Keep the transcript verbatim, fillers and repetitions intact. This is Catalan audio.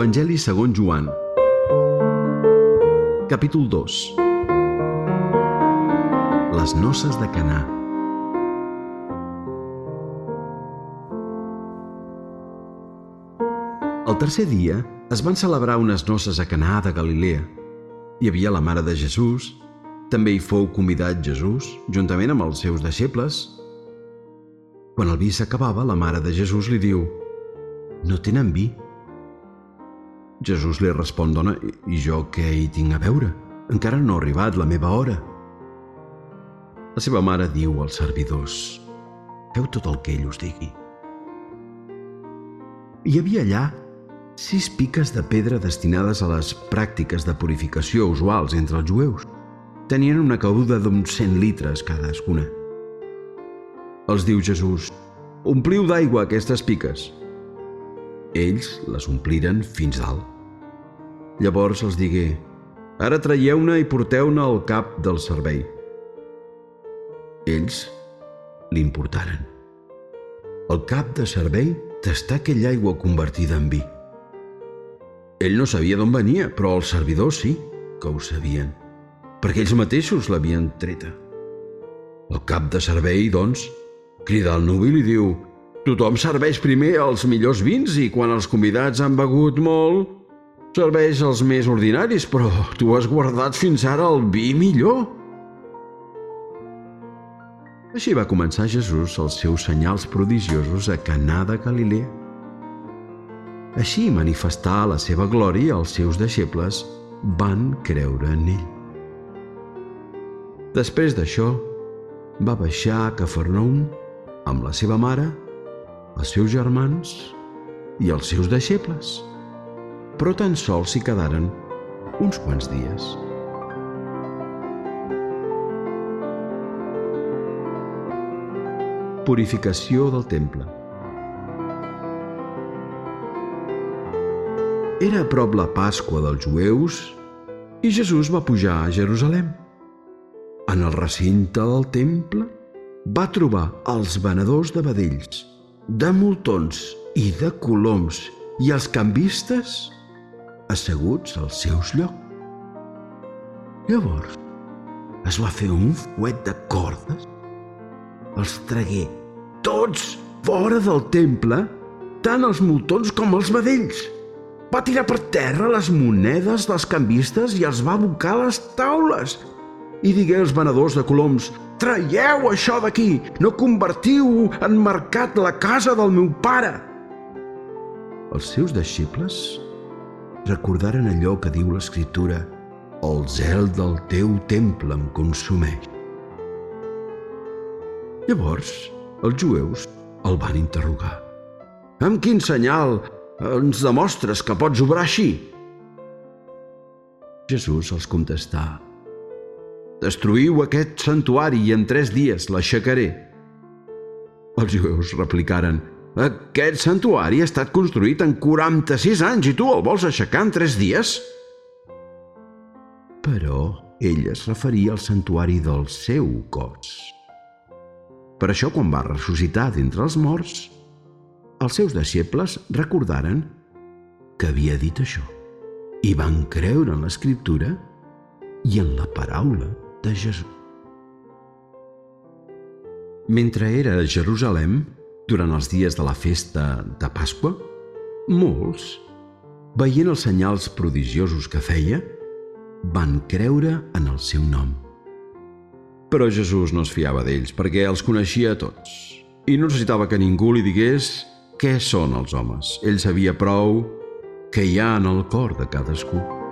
Evangeli segons Joan, capítol dos. Les noces de Caná. El tercer dia es van celebrar unes noces a Caná de Galilea. Hi havia la mare de Jesús. També hi fou convidat Jesús, juntament amb els seus deixebles. Quan el vi s'acabava, la mare de Jesús li diu: «No tenen vi». Jesús li respon: «Dona, i jo què hi tinc a veure? Encara no ha arribat la meva hora». La seva mare diu als servidors: «Feu tot el que ell us digui». Hi havia allà sis piques de pedra destinades a les pràctiques de purificació usuals entre els jueus. Tenien una cabuda d'uns cent litres cadascuna. Els diu Jesús: «Ompliu d'aigua aquestes piques». Ells les ompliren fins dalt. Llavors els digué: «Ara traieu-ne i porteu-ne al cap del servei». Ells l'importaren. El cap de servei tastà aquella aigua convertida en vi. Ell no sabia d'on venia, però els servidors sí que ho sabien, perquè ells mateixos l'havien treta. El cap de servei, doncs, crida al nuvi i li diu: «Tothom serveix primer els millors vins i quan els convidats han begut molt, serveix els més ordinaris, però tu has guardat fins ara el vi millor». Així va començar Jesús els seus senyals prodigiosos a Caná de Galilea. Així manifestà la seva glòria i els seus deixebles van creure en ell. Després d'això, va baixar a Cafarnaum amb la seva mare, els seus germans i els seus deixebles, però tan sols s'hi quedaren uns quants dies. Purificació del temple. Era a prop la Pasqua dels jueus i Jesús va pujar a Jerusalem. En el recinte del temple va trobar els venedors de vedells, de moltons i de coloms i els cambistes asseguts als seus llocs. Llavors es va fer un fuet de cordes, els tragué tots fora del temple, tant els moltons com els vedells. Va tirar per terra les monedes dels cambistes i els va abocar a les taules. I digué als venedors de coloms: «Traieu això d'aquí! No convertiu en mercat la casa del meu pare!» Els seus deixebles recordaren allò que diu l'Escriptura: «El zel del teu temple em consumeix». Llavors, els jueus el van interrogar: «Amb quin senyal ens demostres que pots obrar així?» Jesús els contestà: «Destruïu aquest santuari i en tres dies l'aixecaré». Els jueus replicaren: «Aquest santuari ha estat construït en quaranta-sis anys i tu el vols aixecar en tres dies?» Però ell es referia al santuari del seu cos. Per això, quan va ressuscitar d'entre els morts, els seus deixebles recordaren que havia dit això i van creure en l'Escriptura i en la paraula de Jesús. Mentre era a Jerusalem, durant els dies de la festa de Pasqua, molts, veient els senyals prodigiosos que feia, van creure en el seu nom. Però Jesús no es fiava d'ells perquè els coneixia a tots i no necessitava que ningú li digués què són els homes. Ell sabia prou què hi ha en el cor de cadascú.